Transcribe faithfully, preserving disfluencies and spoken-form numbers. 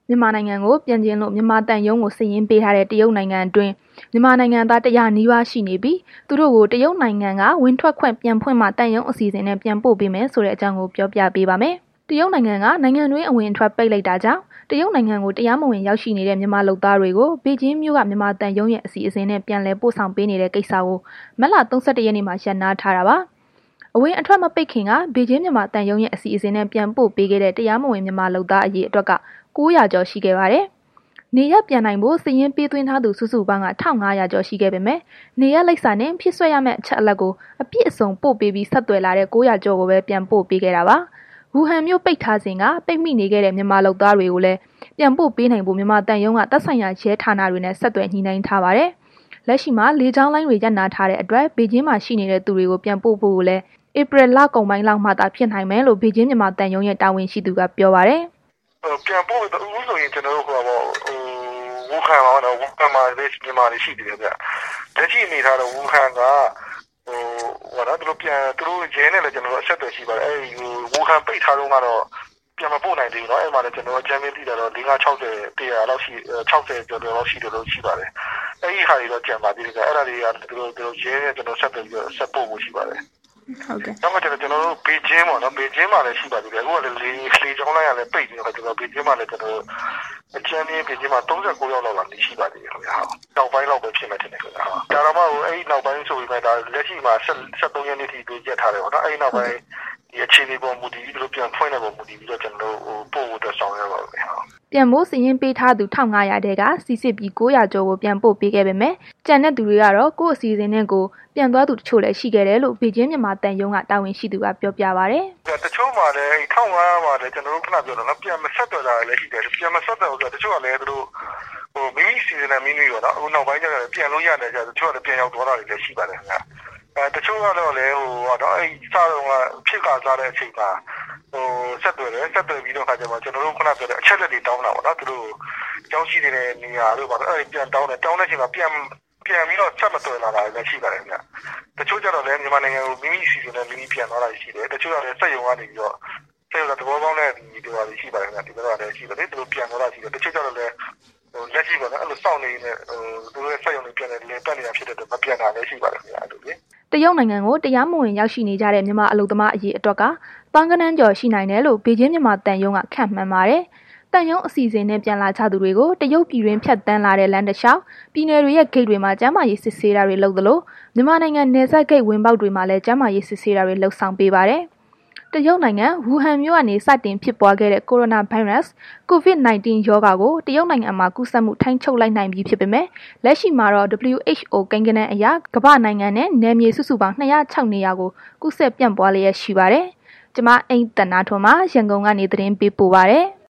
မြန်မာနိုင်ငံကိုပြန်ကျင်လို့မြန်မာတန်ယုံကိုစည်ရင်းပေးထားတဲ့တရုတ်နိုင်ငံအတွင်းမြန်မာနိုင်ငံသားတရားနီးပါးရှိနေပြီးသူတို့ကိုတရုတ်နိုင်ငံကဝင်ထွက်ခွင့်ပြန်ဖွင့်မှတန်ယုံအစီအစဉ်နဲ့ပြန်ပို့ပေးမယ်ဆိုတဲ့အကြောင်းကိုပြောပြပေးပါမယ်။တရုတ်နိုင်ငံကနိုင်ငံတွင်းအဝင်အထွက်ပိတ်လိုက်တာကြောင့်တရုတ်နိုင်ငံကိုတရားမဝင်ရောက်ရှိနေတဲ့မြန်မာလူသားတွေကိုဘေကျင်းမြို့ကမြန်မာတန်ယုံရဲ့အစီအစဉ်နဲ့ပြန်လည်ပို့ဆောင်ပေးနေတဲ့ကိစ္စကိုမတ်လ၃၁ရက်နေ့မှာရပ်နားထားတာပါ။အဝင်အထွက်မပိတ်ခင်ကဘေကျင်းမြန်မာတန်ယုံရဲ့အစီအစဉ်နဲ့ပြန်ပို့ပေးခဲ့တဲ့တရားမဝင်မြန်မာလူသားအရေးအတွက်က၉ရာကျော်ရှိခဲ့ပါတယ်။နေရက်ပြန်နိုင်ဖို့စည်ရင်းပေးသွင်းထားသူစုစုပေါင်းက၁၅၀၀ကျော်ရှိခဲ့ပေမဲ့နေရက်လိပ်စာနဲ့ဖြစ်ဆွဲရမယ့်အချက်အလက်ကိုအပြည့်အစုံပို့ပေးပြီးဆက်သွယ်လာတဲ့၉ရာကျော်ကိုပဲပြန်ပို့ပေးခဲ့တာပါ။ဝူဟန်မြို့ပိတ်ထားစဉ်ကပိတ်မိနေခဲ့တဲ့မြန်မာလူသားတွေကိုလည်းပြန်ပို့ပေးနိုင်ဖို့မြန်မာတန်ယုံကသက်ဆိုင်ရာရဲဌာနတွေနဲ့ဆက်သွယ်ညှိနှိုင်းထားပါတယ်။လက်ရှိမှာလေကြောင်းလိုင်းတွေရပ်နားထားတဲ့အတွက်ဘေကျင်းမှာရှိနေတဲ့သူတွေကိုပြန်ပို့ဖို့လည်းဧပြီလကုန်ပိုင်းလောက်မှသာဖြစ်နိုင်မယ်လို့ဘေကျင်းမြန်မာတန်ယုံရဲ့တာဝန်ရှိသူကပြောပါတယ်။ပြန်ပို့ဦးဆိုရင်ကျွန်တော်တို့ဟိုပေါ့ဟိုဝူဟန်မှာတော့ဝူဟန်မှာလည်းမြန်မာတွေရှိတယ်ဗျ။လက်ရှိအနေထားတော့ဝူဟန်ကဟိုဟောတော့သူတို့ပြန်သူတို့ရဲနဲ့လည်းကျွန်တော်တို့အဆက်အသွယ်ရှိပါတယ်။အဲဒီဟိုဝူဟန်ပိတ်ထားတော့ကတော့ပြန်မပို့နိုင်သေးဘူးเนาะအဲ့မှာလည်းကျွန်တော်တို့ချမ်းမင်းတိတာတော့၄၅၆၀ ၁၀၀လောက်ရှိ၆၀ကျော်ကျော်လောက်ရှိတယ်လို့ရှိပါတယ်။အဲ့ဒီဟာတွေတော့ကြံပါသေးတယ်။အဲ့ဒါတွေကသူတို့သူတို့ရဲနဲ့ကျွန်တော်ဆက်သွယ်ပြီးဆက်ပို့ဖို့ရှိပါတယ်။ဟုတ်ကဲ့တော့ကျွန်တော်ကျွန်တော်တို့ဘေကျင်းပေါ့နော်ဘေကျင်းမှာလည်းရှိပါသေးတယ်အခုကလည်းလေလေကြောင်းလိုက်ရလည်းပိတ်ပြီးတော့ကျွန်တော်ဘေကျင်းမှာလည်းကျွန်တော်အချမ်းမင်းဘေကျင်းမှာ၃၉ရောက်လောက်လာနေရှိပါသေးတယ်ခင်ဗျာနောက်ပိုင်းလောက်ပဲဖြစ်မယ်ထင်တယ်ခင်ဗျာဒါတော့မှဟိုအဲ့ဒီနောက်ပိုင်းဆိုပြီးမှဒါလက်ရှိမှာ၁၃ရက်နေ့ထိပြေးရက်ထားတယ်ပေါ့နော်အဲ့ဒီနောက်ပိုင်းဒီအခြေအနေပေါ်မူတည်ပြီးတို့ပြန်ဖွင့်တဲ့ပုံမူတည်ပြီးတော့ကျွန်တော်တို့ဟိုပို့ဖို့ဆောင်ရပါမယ်ဟာပြန်ဖို့စည်ရင်းပေးထားသူ၁၅၀၀တဲကစီစစ်ပြီး၉ရာကျော်ကိုပြန်ပို့ပေးခဲ့ပေမဲ့ကြံတဲ့သူတွေကတော့ကိုယ့်အစီအစဉ်နဲ့ကိုပြန်သွားသူတချို့လည်းရှိခဲ့တယ်လို့ဘေကျင်းမြန်မာတန်ယုံကတာဝန်ရှိသူကပြောပြပါဗျ။တချို့မှာလည်း၁၅၀၀မှာလည်းကျွန်တော်တို့ခဏပြောတော့နော်ပြန်မဆက်တော့တာလည်းရှိတယ်ပြန်မဆက်တော့ဆိုတော့တချို့ကလည်းသူတို့ဟိုမိမိစီစဉ်တဲ့မိမိရောနော်အခုနောက်ပိုင်းကျတော့ပြန်လို့ရတယ်ကျတော့တချို့ကလည်းပြန်ရောက်သွားတာတွေလည်းရှိပါတယ်ခင်ဗျာ။အဲတချို့ကတော့လည်းဟိုတော့အဲ့စားတော့ကဖြစ်ကာစားတဲ့အချိန်မှာဟိုဆက်သွယ်တယ်ဆက်သွယ်ပြီးတော့ခါကျမှကျွန်တော်တို့ခုနပြောတဲ့အချက်လက်တွေတောင်းတာပေါ့နော်သူတို့ကြောင်းရှိနေတဲ့နေရာတို့ပါတော့အဲ့ပြန်တောင်းတယ်တောင်းတဲ့အချိန်မှာပြန်ပြန်ပြီးတော့ဆက်မသွယ်လာတာလည်းရှိပါတယ်ခင်ဗျတချို့ကျတော့လည်းမြန်မာနိုင်ငံကိုမိမိစီစဉ်တဲ့မိမိပြန်သွားတာရှိတယ်တချို့ကလည်းစက်ရုံကနေပြီးတော့စက်ရုံကသဘောပေါက်တဲ့ဒီတွေပါရှိပါတယ်ခင်ဗျဒီကတော့လည်းရှိတယ်သူတို့ပြန်သွားတာရှိတယ်တချို့ကျတော့လည်းဟိုလက်ရှိပေါ့နော်အဲ့လိုစောင့်နေနေဟိုသူတို့ရဲ့စက်ရုံတွေပြန်နေလေတက်နေတာဖြစ်တဲ့အတွက်မပြန်တာလည်းရှိပါတယ်ခင်ဗျအဲ့လိုလေတရုတ်နိုင်ငံကိုတရားမဝင်ရောက်ရှိနေကြတဲ့မြန်မာအလုပ်သမားအရေးအတွက်ကပန်းကနန်းကျော်ရှိနိုင်တယ်လို့ဘေကျင်းမြန်မာတန်ယုံကခန့်မှန်းပါတယ်။တန်ယုံအစီအစဉ်နဲ့ပြန်လာကြသူတွေကိုတရုတ်ပြည်တွင်းဖြတ်တန်းလာတဲ့လမ်းတစ်လျှောက်ပြည်နယ်တွေရဲ့ဂိတ်တွေမှာကျန်းမာရေးစစ်ဆေးတာတွေလုပ်သလိုမြန်မာနိုင်ငံနယ်စပ်ဂိတ်ဝင်ပေါက်တွေမှာလည်းကျန်းမာရေးစစ်ဆေးတာတွေလှုပ်ဆောင်ပေးပါတယ်။တရုတ်နိုင်ငံဝူဟန်မြို့ကနေစတင်ဖြစ်ပွားခဲ့တဲ့ကိုရိုနာဗိုင်းရပ်စ် ကိုဗစ်၁၉ ရောဂါကိုတရုတ်နိုင်ငံမှာကူးစက်မှုထိန်းချုပ်လိုက်နိုင်ပြီဖြစ်ပေမဲ့လက်ရှိမှာတော့ ဒဗလျူအိတ်ချ်အို ကိန်းဂဏန်းအရကမ္ဘာနိုင်ငံနဲ့နယ်မြေစုစုပေါင်း၂၀၆နေရာကိုကူးစက်ပြန့်ပွားလျက်ရှိပါတယ်။ကျွန်မအိမ်တနာထွန်းမှာရန်ကုန်ကနေသတင်းပေးပို့ပါတယ်။